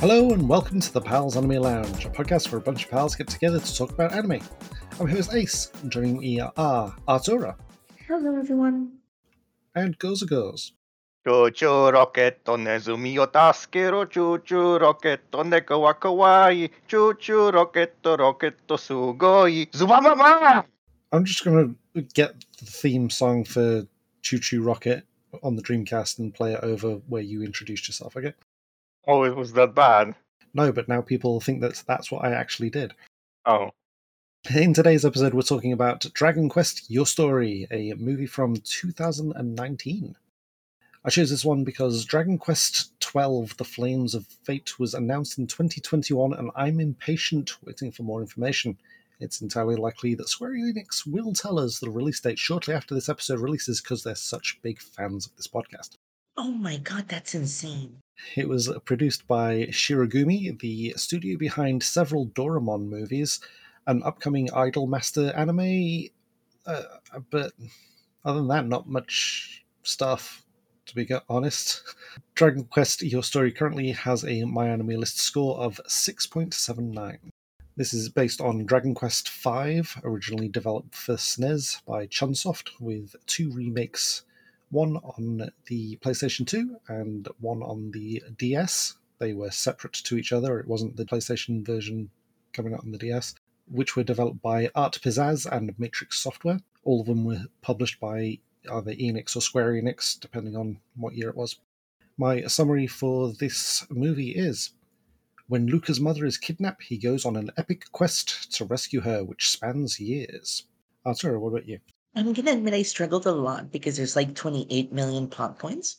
Hello and welcome to the Pals Anime Lounge, a podcast where a bunch of pals get together to talk about anime. I'm host Ace, and joining me are Artura. Hello, everyone. And Goza Goes. チューチューロケットネズミを助けろチューチューロケット猫は可愛いチューチューロケットすごいズバババ I'm just going to get the theme song for Choo Choo Rocket on the Dreamcast and play it over where you introduced yourself, okay? Oh, it was that bad. No, but now people think that's what I actually did. Oh. In today's episode, we're talking about Dragon Quest Your Story, a movie from 2019. I chose this one because Dragon Quest XII The Flames of Fate was announced in 2021, and I'm impatient waiting for more information. It's entirely likely that Square Enix will tell us the release date shortly after this episode releases because they're such big fans of this podcast. Oh my god, that's insane. It was produced by Shirogumi, the studio behind several Doraemon movies, an upcoming Idolmaster anime, but other than that, not much stuff. To be honest, Dragon Quest Your Story currently has a MyAnimeList score of 6.79. This is based on Dragon Quest V, originally developed for SNES by Chunsoft, with two remakes, one on the PlayStation 2 and one on the DS. They were separate to each other, it wasn't the PlayStation version coming out on the DS, which were developed by Art Pizzazz and Matrix Software. All of them were published by either Enix or Square Enix, depending on what year it was. My summary for this movie is: when Luca's mother is kidnapped, he goes on an epic quest to rescue her, which spans years. Arturo, what about you? I'm gonna admit I struggled a lot because there's like 28 million plot points.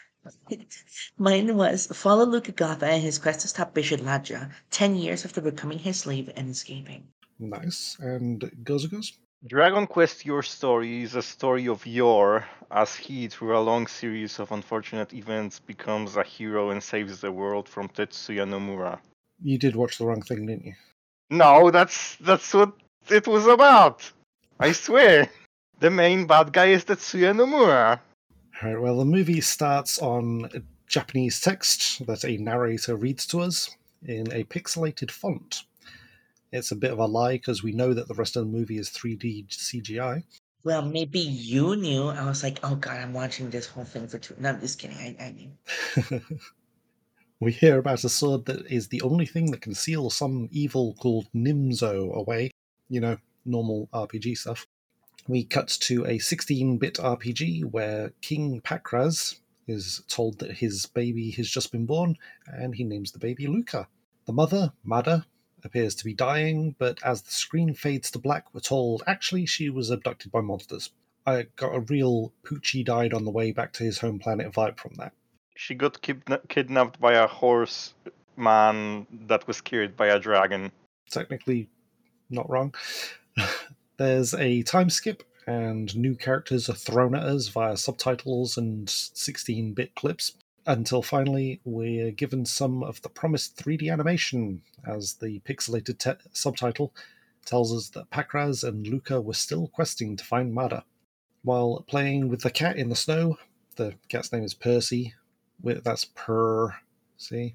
Mine was follow Luca Gotha and his quest to stop Bishop Ladja 10 years after becoming his slave and escaping. Nice. And Gozo? Dragon Quest Your Story is a story of yore, as he, through a long series of unfortunate events, becomes a hero and saves the world from Tetsuya Nomura. You did watch the wrong thing, didn't you? No, that's what it was about. I swear. The main bad guy is Tetsuya Nomura. Alright, well, the movie starts on Japanese text that a narrator reads to us in a pixelated font. It's a bit of a lie because we know that the rest of the movie is 3D CGI. Well, maybe you knew. I was like, oh god, I'm watching this whole thing for two. No, I'm just kidding. I knew. We hear about a sword that is the only thing that can seal some evil called Nimzo away. You know, normal RPG stuff. We cut to a 16-bit RPG where King Pakraz is told that his baby has just been born, and he names the baby Luca. The mother, Mada, appears to be dying, but as the screen fades to black, we're told actually she was abducted by monsters. I got a real Poochie died on the way back to his home planet vibe from that. She got kidnapped by a horse man that was carried by a dragon. Technically not wrong. There's a time skip, and new characters are thrown at us via subtitles and 16-bit clips, until finally we're given some of the promised 3D animation, as the pixelated subtitle tells us that Pakraz and Luca were still questing to find Mada. While playing with the cat in the snow, the cat's name is Percy. That's Percy.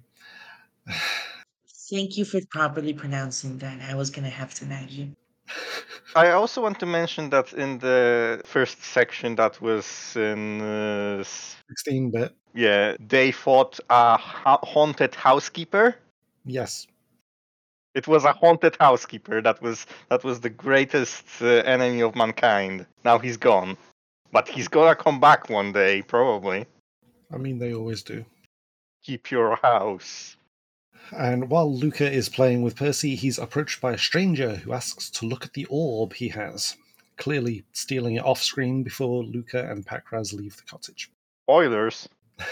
Thank you for properly pronouncing that. I was gonna have to nag you. I also want to mention that in the first section that was in 16-bit. Yeah, they fought a haunted housekeeper. Yes. It was a haunted housekeeper that was the greatest enemy of mankind. Now he's gone, but he's gonna come back one day, probably. I mean, they always do. Keep your house. And while Luca is playing with Percy, he's approached by a stranger who asks to look at the orb he has, clearly stealing it off screen before Luca and Pakraz leave the cottage. Spoilers.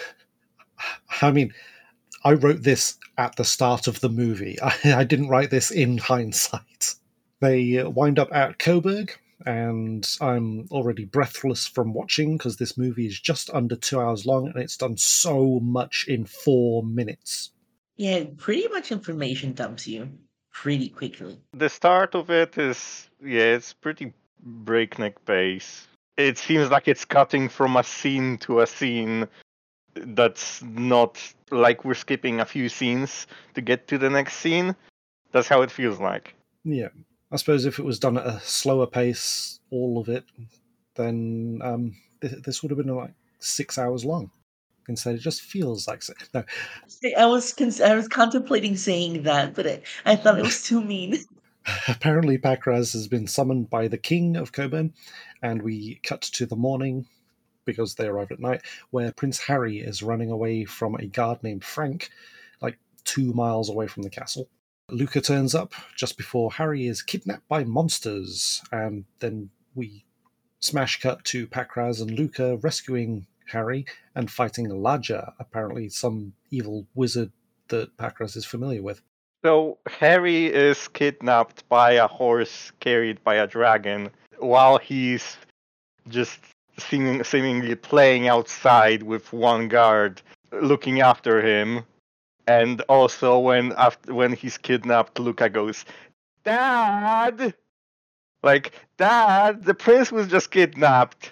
I mean, I wrote this at the start of the movie. I didn't write this in hindsight. They wind up at Coburg, and I'm already breathless from watching because this movie is just under 2 hours long and it's done so much in 4 minutes. Yeah, pretty much information dumps you pretty quickly. The start of it is, it's pretty breakneck pace. It seems like it's cutting from a scene to a scene. that's not like we're skipping a few scenes to get to the next scene. That's how it feels like. Yeah. I suppose if it was done at a slower pace, all of it, then this would have been like 6 hours long. Instead, it just feels like no. I was contemplating saying that, but I thought it was too mean. Apparently, Pakraz has been summoned by the king of Coburn, and we cut to the morning, because they arrived at night, where Prince Harry is running away from a guard named Frank, like 2 miles away from the castle. Luca turns up just before Harry is kidnapped by monsters, and then we smash cut to Pakraz and Luca rescuing Harry and fighting Ladja, apparently some evil wizard that Pakraz is familiar with. So Harry is kidnapped by a horse carried by a dragon while he's just seemingly playing outside with one guard looking after him. And also when he's kidnapped, Luca goes, "Dad!" Like, "Dad, the prince was just kidnapped."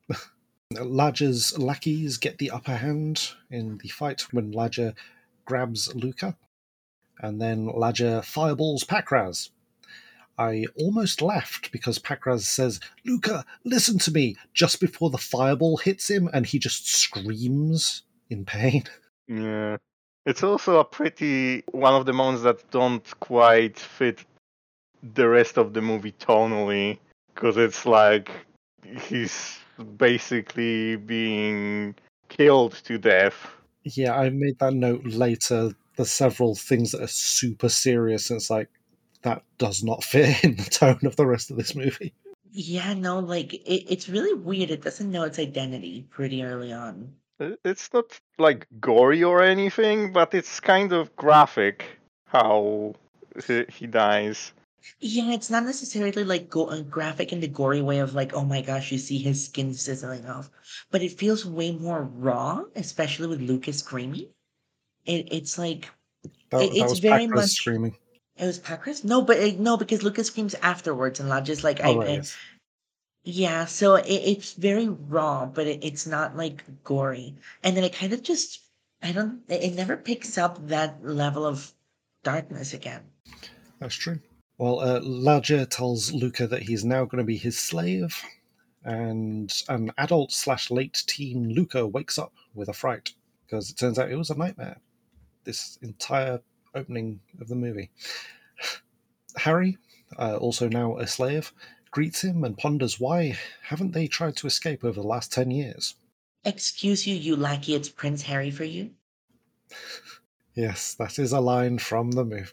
Ladja's lackeys get the upper hand in the fight when Ladja grabs Luca, and then Ladja fireballs Pakraz. I almost laughed because Pakraz says, "Luca, listen to me," just before the fireball hits him, and he just screams in pain. Yeah. It's also one of the moments that don't quite fit the rest of the movie tonally, because it's like he's basically being killed to death. Yeah, I made that note later. There's several things that are super serious, and it's like, that does not fit in the tone of the rest of this movie. Yeah, no, like it's really weird. It doesn't know its identity pretty early on. It's not like gory or anything, but it's kind of graphic how he dies. Yeah, it's not necessarily like graphic in the gory way of like, oh my gosh, you see his skin sizzling off, but it feels way more raw, especially with Lucas screaming. It's like That it's was very Pakraz much. screaming. It was Packers? No, but no, because Lucas screams afterwards, and not just like Oh, right, yes. yeah. So it's very raw, but it's not like gory, and then it kind of just I don't. It never picks up that level of darkness again. That's true. Well, Ladja tells Luca that he's now going to be his slave, and an adult/late teen Luca wakes up with a fright, because it turns out it was a nightmare, this entire opening of the movie. Harry, also now a slave, greets him and ponders why haven't they tried to escape over the last 10 years? Excuse you, you lackey. It's Prince Harry for you. Yes, that is a line from the movie.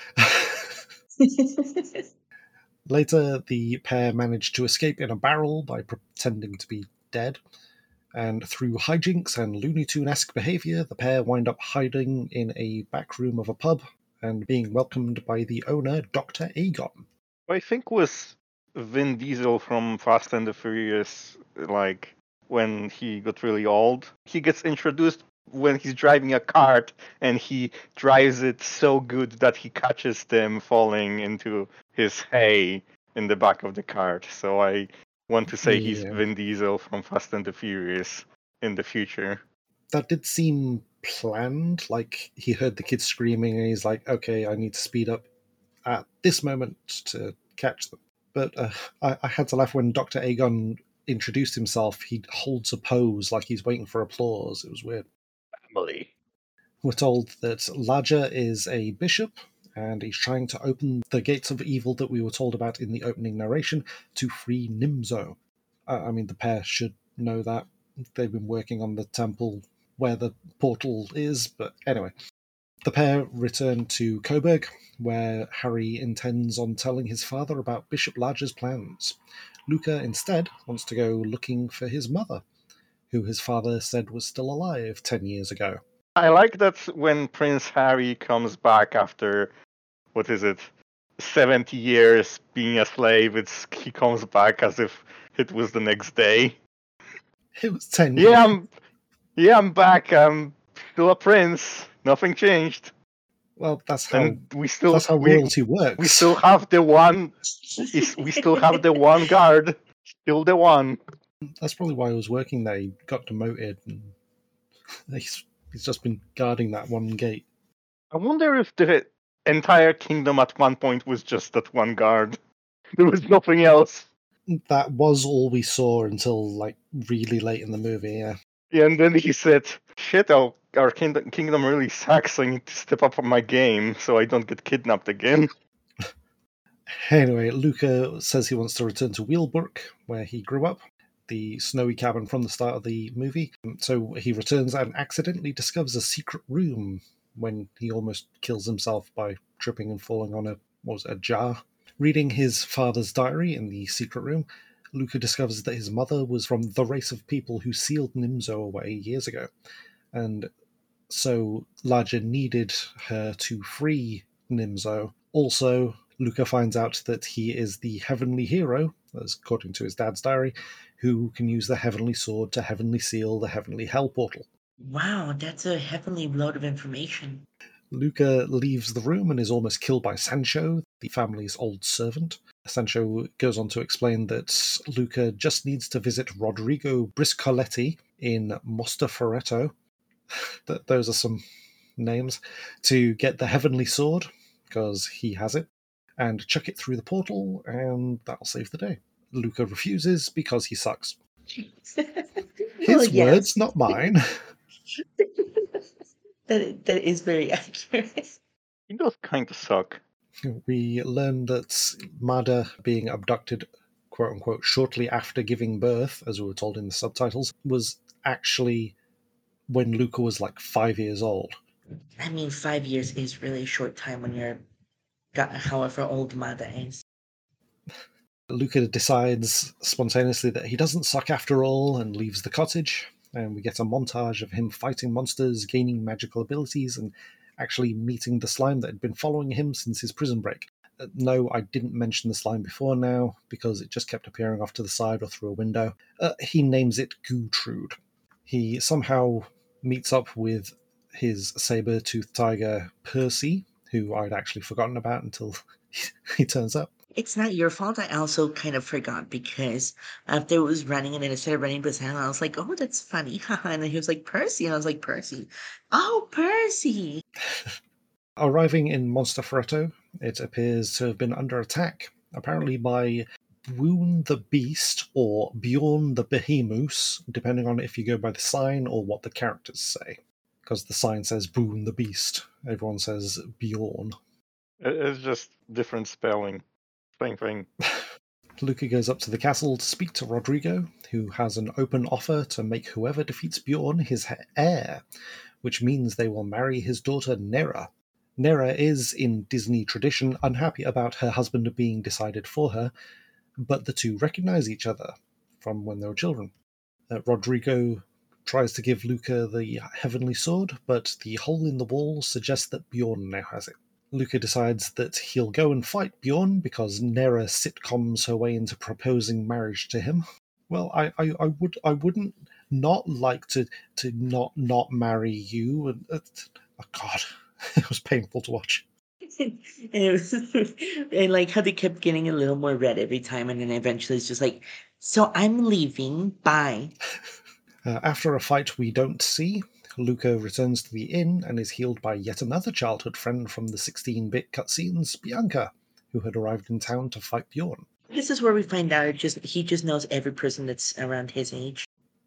Later, the pair manage to escape in a barrel by pretending to be dead, and through hijinks and Looney Tune-esque behaviour, the pair wind up hiding in a back room of a pub and being welcomed by the owner, Dr. Aegon. I think was Vin Diesel from Fast and the Furious, like when he got really old. He gets introduced when he's driving a cart, and he drives it so good that he catches them falling into his hay in the back of the cart. So I want to say he's Vin Diesel from Fast and the Furious in the future. That did seem planned. Like, he heard the kids screaming and he's like, okay, I need to speed up at this moment to catch them. But I had to laugh when Dr. Aegon introduced himself. He holds a pose like he's waiting for applause. It was weird. Family. We're told that Ladja is a bishop, and he's trying to open the gates of evil that we were told about in the opening narration to free Nimzo. I mean, the pair should know that. They've been working on the temple where the portal is, but anyway. The pair return to Coburg, where Harry intends on telling his father about Bishop Ladja's plans. Luca instead wants to go looking for his mother, who his father said was still alive 10 years ago. I like that when Prince Harry comes back after, 70 years being a slave, he comes back as if it was the next day. It was 10 years. I'm back. I'm still a prince. Nothing changed. Well, that's how royalty works. We still have the one. We still have the one guard. Still the one. That's probably why he was working there. He got demoted. And He's just been guarding that one gate. I wonder if the entire kingdom at one point was just that one guard. There was nothing else. That was all we saw until like really late in the movie. Yeah. Yeah, and then he said, "Shit, our kingdom really sucks. I need to step up on my game so I don't get kidnapped again." Anyway, Luca says he wants to return to Weelburg, where he grew up, the snowy cabin from the start of the movie. So he returns and accidentally discovers a secret room when he almost kills himself by tripping and falling on a jar. Reading his father's diary in the secret room, Luca discovers that his mother was from the race of people who sealed Nimzo away years ago. And so Ladja needed her to free Nimzo. Also, Luca finds out that he is the heavenly hero, as according to his dad's diary, who can use the heavenly sword to heavenly seal the heavenly hell portal. Wow, that's a heavenly load of information. Luca leaves the room and is almost killed by Sancho, the family's old servant. Sancho goes on to explain that Luca just needs to visit Rodrigo Briscoletti in Mostaforetto. Those are some names. To get the heavenly sword, because he has it, and chuck it through the portal, and that'll save the day. Luca refuses because he sucks. His words, not mine. That is very accurate. He does kind of suck. We learn that Mada being abducted, quote unquote, shortly after giving birth, as we were told in the subtitles, was actually when Luca was like 5 years old. I mean, 5 years is really a short time when you're however old Mada is. Luca decides spontaneously that he doesn't suck after all and leaves the cottage, and we get a montage of him fighting monsters, gaining magical abilities, and actually meeting the slime that had been following him since his prison break. No, I didn't mention the slime before now, because it just kept appearing off to the side or through a window. He names it Gootrude. He somehow meets up with his saber-toothed tiger, Percy, who I'd actually forgotten about until he turns up. It's not your fault. I also kind of forgot because after it was running and then it started running to his hand, I was like, oh, that's funny. And then he was like, Percy. And I was like, Percy. Oh, Percy. Arriving in Monsterfretto, it appears to have been under attack, apparently by Boone the Beast or Bjorn the Behemouse, depending on if you go by the sign or what the characters say. Because the sign says Boone the Beast, everyone says Bjorn. It's just different spelling. Same thing. Luca goes up to the castle to speak to Rodrigo, who has an open offer to make whoever defeats Bjorn his heir, which means they will marry his daughter Nera. Nera is, in Disney tradition, unhappy about her husband being decided for her, but the two recognize each other from when they were children. Rodrigo tries to give Luca the heavenly sword, but the hole in the wall suggests that Bjorn now has it. Luca decides that he'll go and fight Bjorn because Nera sitcoms her way into proposing marriage to him. Well, I wouldn't not like to not marry you. And oh God, it was painful to watch. And it was, I like how they kept getting a little more red every time, and then eventually it's just like, so I'm leaving. Bye. After a fight we don't see, Luca returns to the inn and is healed by yet another childhood friend from the 16-bit cutscenes, Bianca, who had arrived in town to fight Bjorn. This is where we find out he just knows every person that's around his age.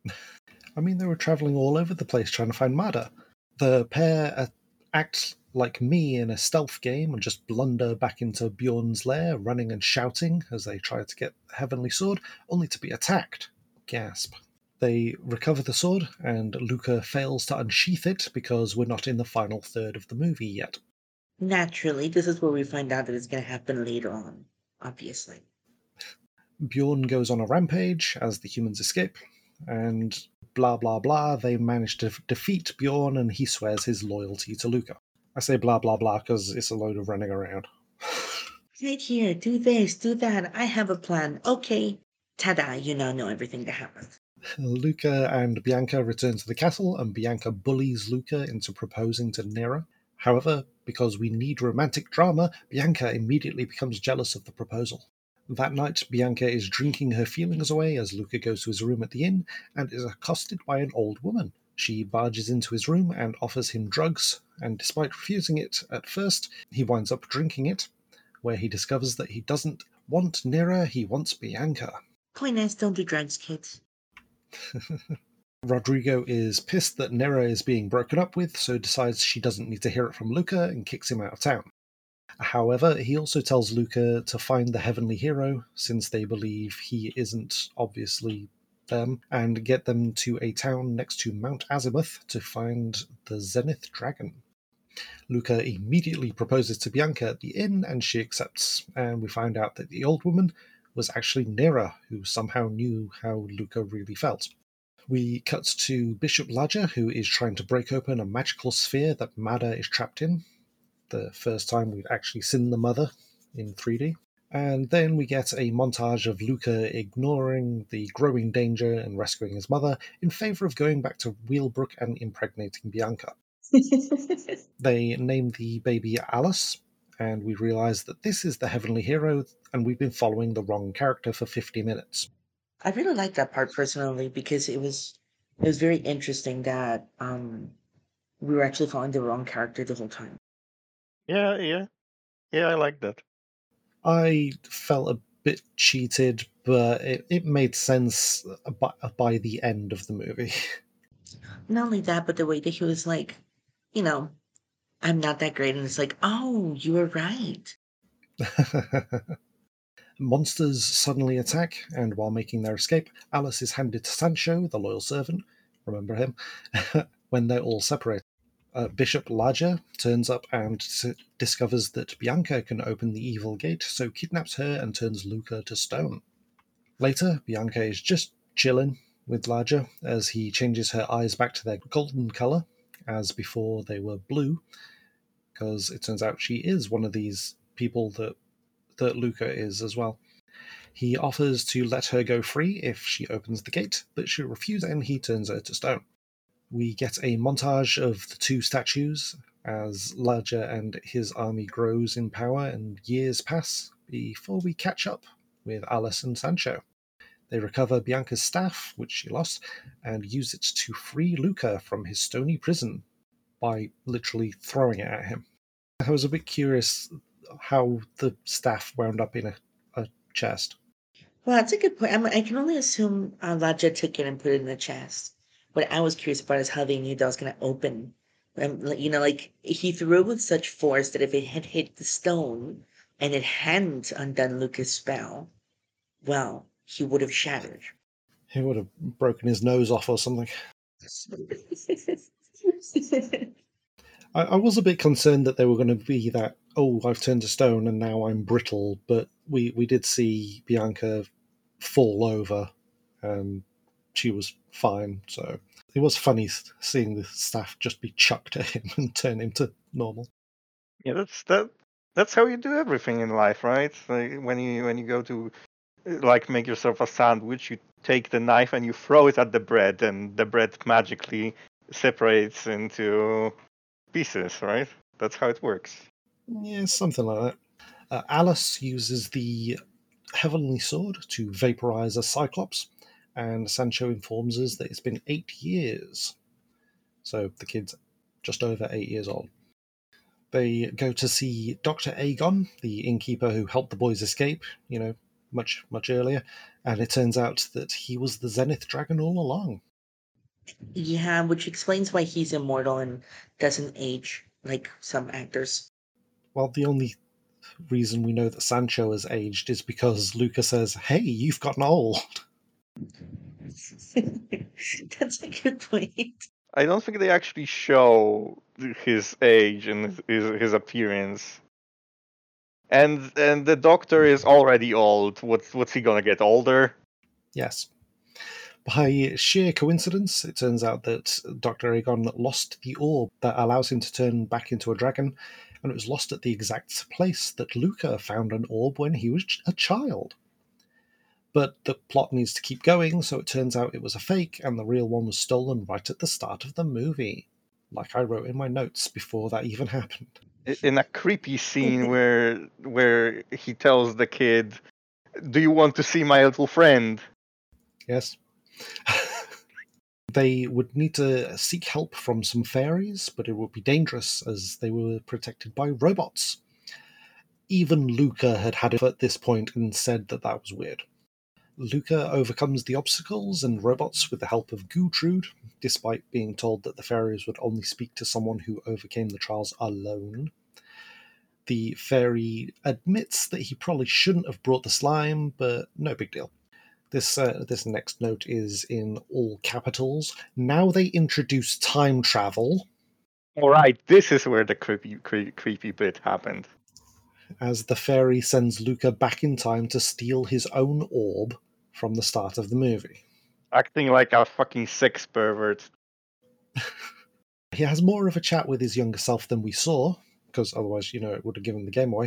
I mean, they were travelling all over the place trying to find Mada. The pair act like me in a stealth game and just blunder back into Bjorn's lair, running and shouting as they try to get the heavenly sword, only to be attacked. Gasp. They recover the sword, and Luca fails to unsheath it because we're not in the final third of the movie yet. Naturally, this is where we find out that it's going to happen later on, obviously. Bjorn goes on a rampage as the humans escape, and blah blah blah, they manage to defeat Bjorn and he swears his loyalty to Luca. I say blah blah blah because it's a load of running around. Right here, do this, do that, I have a plan. Okay, ta-da, you now know everything that happened. Luca and Bianca return to the castle, and Bianca bullies Luca into proposing to Nera. However, because we need romantic drama, Bianca immediately becomes jealous of the proposal. That night, Bianca is drinking her feelings away as Luca goes to his room at the inn and is accosted by an old woman. She barges into his room and offers him drugs, and despite refusing it at first, he winds up drinking it, where he discovers that he doesn't want Nira, he wants Bianca. Point is, don't do drugs, kids. Rodrigo is pissed that Nira is being broken up with, so decides she doesn't need to hear it from Luca and kicks him out of town. However, he also tells Luca to find the Heavenly Hero, since they believe he isn't obviously them, and get them to a town next to Mount Azimuth to find the Zenith Dragon. Luca immediately proposes to Bianca at the inn, and she accepts, and we find out that the old woman was actually Nira, who somehow knew how Luca really felt. We cut to Bishop Ladger, who is trying to break open a magical sphere that Mada is trapped in. The first time we've actually seen the mother in 3D. And then we get a montage of Luca ignoring the growing danger and rescuing his mother in favour of going back to Wheelbrook and impregnating Bianca. They name the baby Alice, and we realise that this is the Heavenly Hero, and we've been following the wrong character for 50 minutes. I really like that part personally because it was very interesting that we were actually following the wrong character the whole time. Yeah, I like that. I felt a bit cheated, but it made sense by the end of the movie. Not only that, but the way that he was like, you know, I'm not that great, and it's like, oh, you were right. Monsters suddenly attack, and while making their escape, Alice is handed to Sancho, the loyal servant, remember him, when they're all separated. Bishop Ladger turns up and discovers that Bianca can open the evil gate, so kidnaps her and turns Luca to stone. Later, Bianca is just chilling with Ladger as he changes her eyes back to their golden colour, as before they were blue, because it turns out she is one of these people that Luca is as well. He offers to let her go free if she opens the gate, but she refuses and he turns her to stone. We get a montage of the two statues as Ladger and his army grows in power and years pass before we catch up with Alice and Sancho. They recover Bianca's staff, which she lost, and use it to free Luca from his stony prison by literally throwing it at him. I was a bit curious how the staff wound up in a chest. Well, that's a good point. I can only assume Ladja took it and put it in the chest. What I was curious about is how they knew that was going to open. Like he threw it with such force that if it had hit the stone and it hadn't undone Lucas' spell, well, he would have shattered. He would have broken his nose off or something. I was a bit concerned that they were going to be that, oh, I've turned to stone and now I'm brittle, but we did see Bianca fall over and she was fine, so it was funny seeing the staff just be chucked at him and turn him to normal. Yeah, that's how you do everything in life, right? Like when you go to like make yourself a sandwich, you take the knife and you throw it at the bread, and the bread magically separates into pieces, right? That's how it works. Yeah, something like that. Alice uses the Heavenly Sword to vaporize a Cyclops, and Sancho informs us that it's been 8 years. So the kid's just over 8 years old. They go to see Dr. Aegon, the innkeeper who helped the boys escape, much, much earlier, and it turns out that he was the Zenith Dragon all along. Yeah, which explains why he's immortal and doesn't age like some actors. Well, the only reason we know that Sancho has aged is because Luca says, "Hey, you've gotten old." That's a good point. I don't think they actually show his age and his appearance. And the doctor is already old. What's he gonna get older? Yes. By sheer coincidence, it turns out that Dr. Aegon lost the orb that allows him to turn back into a dragon, and it was lost at the exact place that Luca found an orb when he was a child. But the plot needs to keep going, so it turns out it was a fake, and the real one was stolen right at the start of the movie, like I wrote in my notes before that even happened. In a creepy scene where he tells the kid, "Do you want to see my little friend?" Yes. They would need to seek help from some fairies, but it would be dangerous as they were protected by robots. Even Luca had had it at this point and said that that was weird. Luca overcomes the obstacles and robots with the help of Gertrude, despite being told that the fairies would only speak to someone who overcame the trials alone. The fairy admits that he probably shouldn't have brought the slime, but no big deal. This next note is in all capitals. Now they introduce time travel. All right, this is where the creepy bit happened. As the fairy sends Luca back in time to steal his own orb from the start of the movie. Acting like a fucking sex pervert. He has more of a chat with his younger self than we saw, because otherwise, it would have given the game away.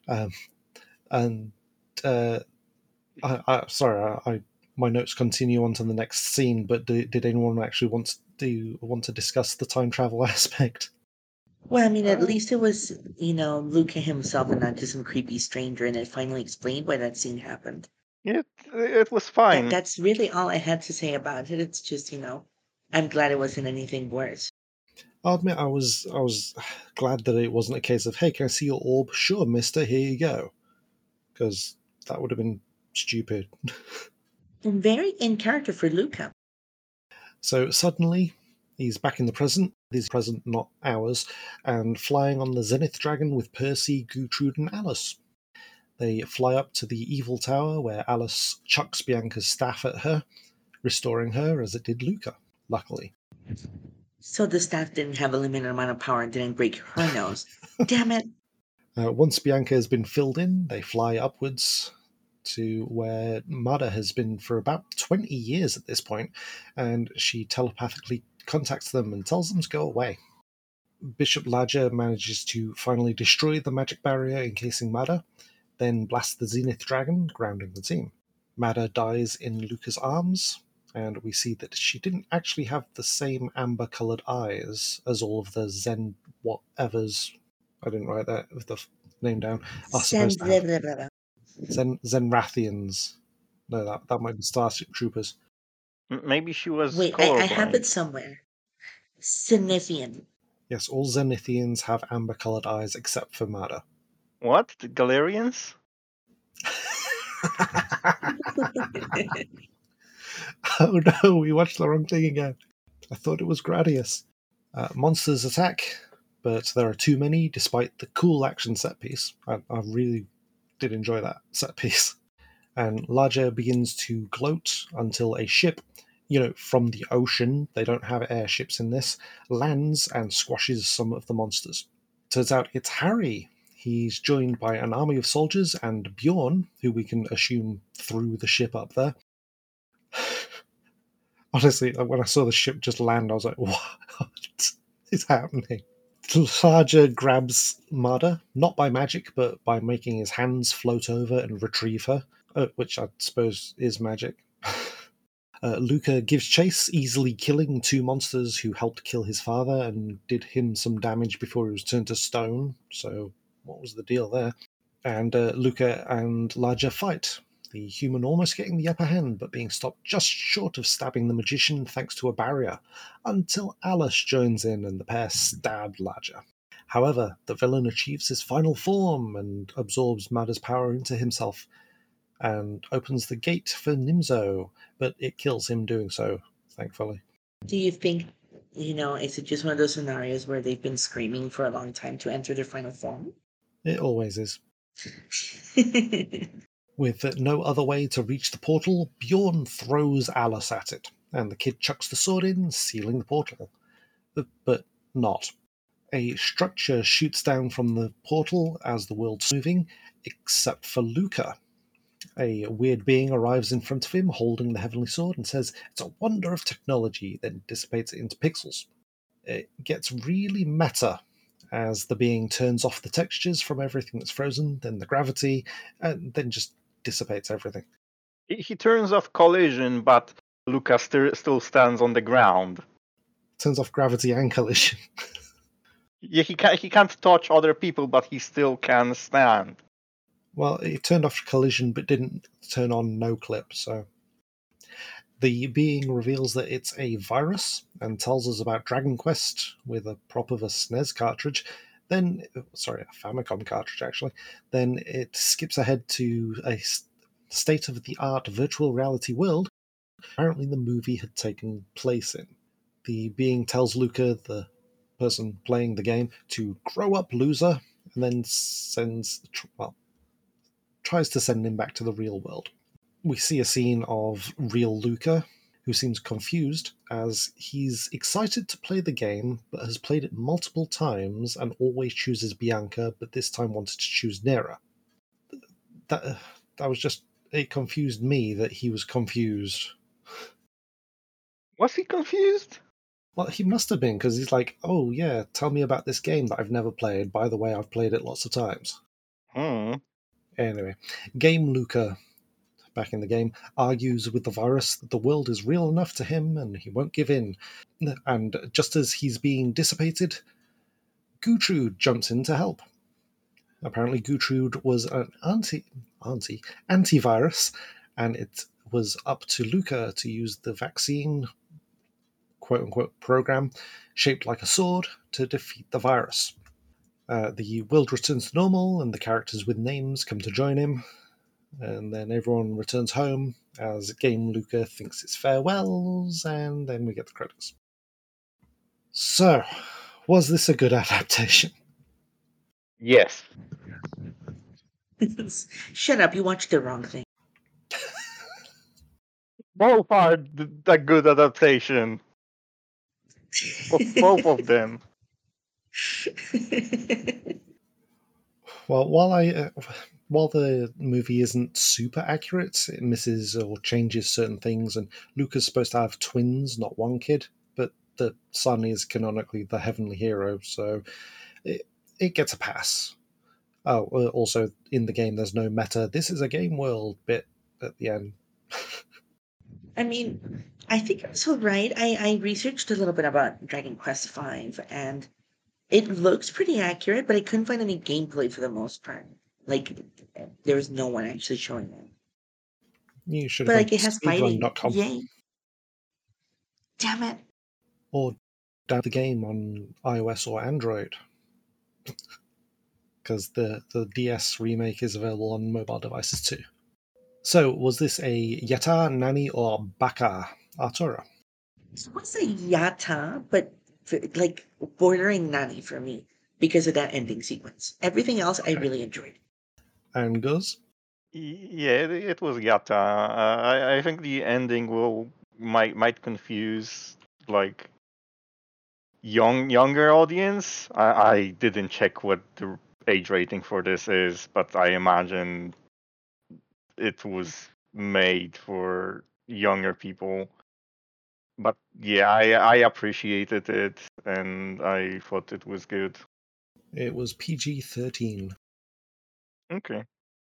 My notes continue on to the next scene, but did anyone actually want to discuss the time travel aspect? Well, I mean, at least it was, Luca himself and not just some creepy stranger, and it finally explained why that scene happened. It was fine. That's really all I had to say about it. It's just, I'm glad it wasn't anything worse. I'll admit I was glad that it wasn't a case of, hey, can I see your orb? Sure, mister, here you go. Because that would have been stupid. And very in character for Luca. So suddenly, he's back in the present, his present, not ours, and flying on the Zenith Dragon with Percy, Gertrude, and Alice. They fly up to the evil tower where Alice chucks Bianca's staff at her, restoring her as it did Luca, luckily. So the staff didn't have a limited amount of power and didn't break her nose. Damn it! Once Bianca has been filled in, they fly upwards to where Mada has been for about 20 years at this point, and she telepathically contacts them and tells them to go away. Bishop Ladger manages to finally destroy the magic barrier encasing Mada, then blasts the Zenith Dragon, grounding the team. Mada dies in Luca's arms, and we see that she didn't actually have the same amber-coloured eyes as all of the Zen whatevers. I didn't write that with the name down. Are supposed to have. Zenrathians. No, that might be Starship Troopers. Maybe she was Wait, I have it somewhere. Zenithian. Yes, all Zenithians have amber-coloured eyes except for Mada. What? The Galarians? Oh no, we watched the wrong thing again. I thought it was Gradius. Monsters attack, but there are too many despite the cool action set piece. I really did enjoy that set piece. And Ladger begins to gloat until a ship, from the ocean, they don't have airships in this, lands and squashes some of the monsters. Turns out it's Harry. He's joined by an army of soldiers and Bjorn, who we can assume threw the ship up there. Honestly, when I saw the ship just land, I was like, what is happening? Ladger grabs Mada, not by magic, but by making his hands float over and retrieve her, which I suppose is magic. Luca gives chase, easily killing two monsters who helped kill his father and did him some damage before he was turned to stone, so what was the deal there? And Luca and Ladger fight, the human almost getting the upper hand, but being stopped just short of stabbing the magician thanks to a barrier, until Alice joins in and the pair stab Ladger. However, the villain achieves his final form and absorbs Mada's power into himself, and opens the gate for Nimzo, but it kills him doing so, thankfully. Do you think, is it just one of those scenarios where they've been screaming for a long time to enter their final form? It always is. With no other way to reach the portal, Bjorn throws Alice at it, and the kid chucks the sword in, sealing the portal. But not. A structure shoots down from the portal as the world's moving, except for Luca. A weird being arrives in front of him, holding the heavenly sword, and says, "It's a wonder of technology," then dissipates it into pixels. It gets really meta, as the being turns off the textures from everything that's frozen, then the gravity, and then just dissipates everything. He turns off collision, but Luca still stands on the ground. Turns off gravity and collision. Yeah, he can't touch other people, but he still can stand. Well, it turned off collision, but didn't turn on no clip, so... The being reveals that it's a virus and tells us about Dragon Quest with a prop of a SNES cartridge. Then, sorry, a Famicom cartridge actually. Then it skips ahead to a state of the art virtual reality world apparently the movie had taken place in. The being tells Luca, the person playing the game, to grow up, loser, and then tries to send him back to the real world. We see a scene of real Luca, who seems confused as he's excited to play the game, but has played it multiple times and always chooses Bianca, but this time wanted to choose Nera. That, that was just, it confused me that he was confused. Was he confused? Well, he must have been, because he's like, oh yeah, tell me about this game that I've never played. By the way, I've played it lots of times. Anyway, Game Luca, back in the game, argues with the virus that the world is real enough to him and he won't give in. And just as he's being dissipated, Gutrud jumps in to help. Apparently, Gutrud was an antivirus, and it was up to Luca to use the vaccine quote unquote program shaped like a sword to defeat the virus. The world returns to normal, and the characters with names come to join him. And then everyone returns home as Game Luca thinks it's farewells, and then we get the credits. So, was this a good adaptation? Yes. Shut up, you watched the wrong thing. Both are a good adaptation. Both of them. Well, while the movie isn't super accurate, it misses or changes certain things, and Luca's supposed to have twins, not one kid, but the son is canonically the heavenly hero, so it gets a pass. Oh, also in the game, there's no meta. This is a game world bit at the end. I mean, I think I'm so right. I researched a little bit about Dragon Quest V, and it looks pretty accurate, but I couldn't find any gameplay for the most part. Like, there was no one actually showing it. You should But have like, gone it to has fighting. speedrun.com Yay! Damn it! or download the game on iOS or Android, because the DS remake is available on mobile devices too. So, was this a Yata, Nani, or Baka, Artura? So what's a yata, but like bordering nanny for me because of that ending sequence. Everything else I Okay. really enjoyed. And Guz? Yeah, it was Yatta. I think the ending might confuse like younger audience. I didn't check what the age rating for this is, but I imagine it was made for younger people. But yeah, I appreciated it and I thought it was good. It was PG-13. Okay.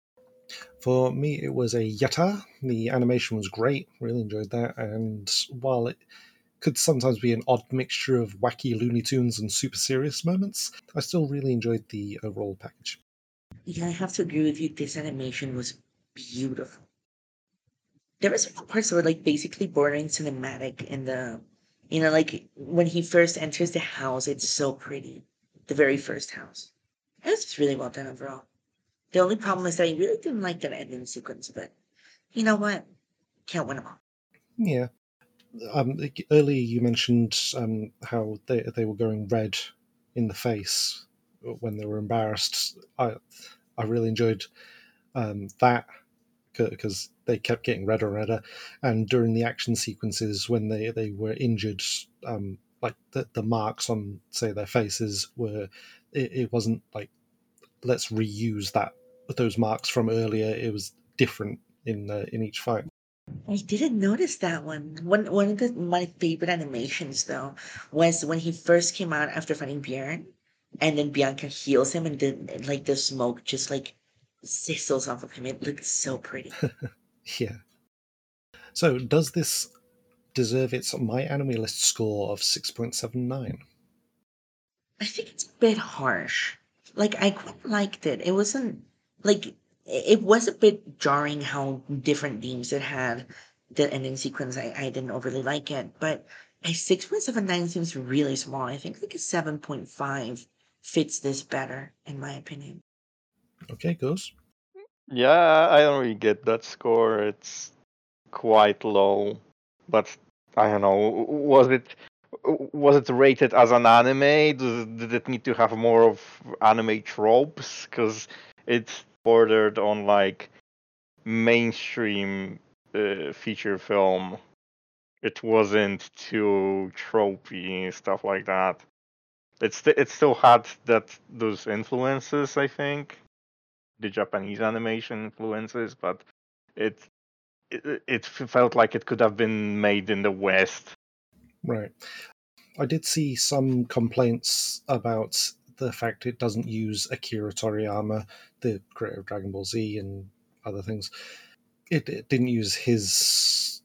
For me, it was a Yata. The animation was great, really enjoyed that, and while it could sometimes be an odd mixture of wacky Looney Tunes and super serious moments, I still really enjoyed the overall package. Yeah, I have to agree with you. This animation was beautiful. There were some parts that were like basically bordering cinematic in the, like when he first enters the house, it's so pretty. The very first house. It was just really well done overall. The only problem is that I really didn't like that ending sequence, but you know what? Can't win them all. Yeah. Earlier you mentioned how they were going red in the face when they were embarrassed. I really enjoyed that because they kept getting redder and redder, and during the action sequences when they were injured, like the marks on say their faces were, it wasn't like let's reuse those marks from earlier. It was different in each fight. I didn't notice that one. One of my favorite animations though was when he first came out after fighting Bjorn, and then Bianca heals him, and then like the smoke just like sizzles off of him. It looked so pretty. Yeah. So does this deserve its My Anime List score of 6.79? I think it's a bit harsh. Like I quite liked it. It wasn't like it was a bit jarring how different themes it had. the ending sequence, I didn't overly like it. But a 6.79 seems really small. I think like a 7.5 fits this better, in my opinion. Okay, goes. Yeah, I don't really get that score. It's quite low, but I don't know. Was it rated as an anime? Did it need to have more of anime tropes? Because it's bordered on like mainstream feature film. It wasn't too tropey stuff like that. It still had those influences, I think, the Japanese animation influences, but it it felt like it could have been made in the West. Right. I did see some complaints about the fact it doesn't use Akira Toriyama, the creator of Dragon Ball Z and other things. It didn't use his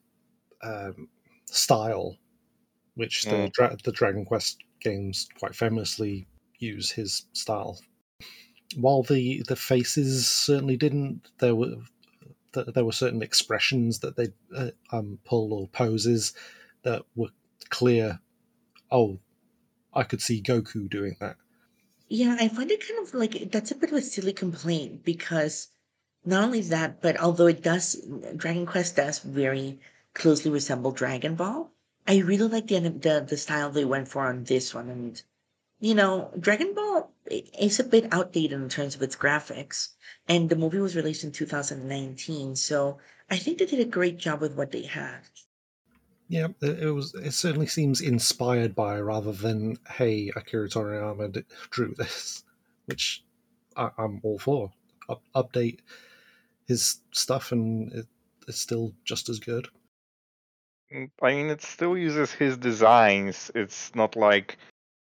style, which the Dragon Quest games quite famously use his style. While the faces certainly didn't, there were certain expressions that they pull or poses that were clear. Oh, I could see Goku doing that. Yeah, I find it kind of like that's a bit of a silly complaint because not only that, but although it does, Dragon Quest does very closely resemble Dragon Ball, I really like the style they went for on this one. And Dragon Ball is a bit outdated in terms of its graphics, and the movie was released in 2019, so I think they did a great job with what they had. Yeah, it certainly seems inspired by rather than hey, Akira Toriyama drew this, which I'm all for. Update his stuff and it's still just as good. I mean, it still uses his designs. It's not like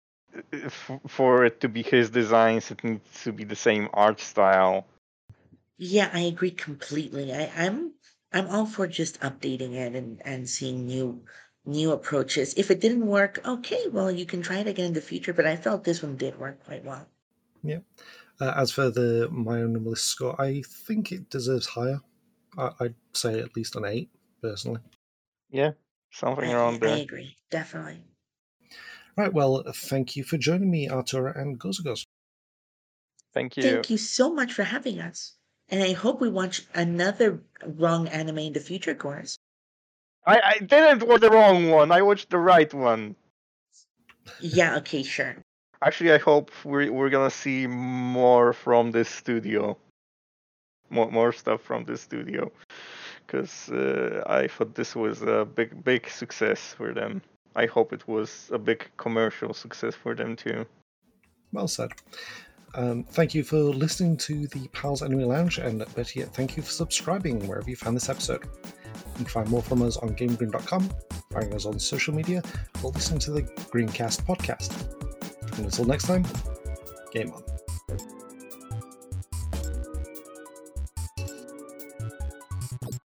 for it to be his designs, it needs to be the same art style. Yeah, I agree completely. I'm all for just updating it and seeing new approaches. If it didn't work, okay, well you can try it again in the future. But I felt this one did work quite well. Yeah. As for the My Own List score, I think it deserves higher. I'd say at least an 8, personally. Yeah, something around I there. agree, definitely. Right, well, thank you for joining me, Artura and Gozagos. Thank you. Thank you so much for having us. And I hope we watch another wrong anime in the future, course. I didn't watch the wrong one. I watched the right one. Yeah, okay, sure. Actually, I hope we're gonna see more from this studio. More stuff from this studio, because I thought this was a big success for them. I hope it was a big commercial success for them too. Well said. Thank you for listening to the Pals Anime Lounge, and better yet, thank you for subscribing wherever you found this episode. You can find more from us on GameGreen.com, find us on social media, or listen to the Greencast podcast. And until next time, game on.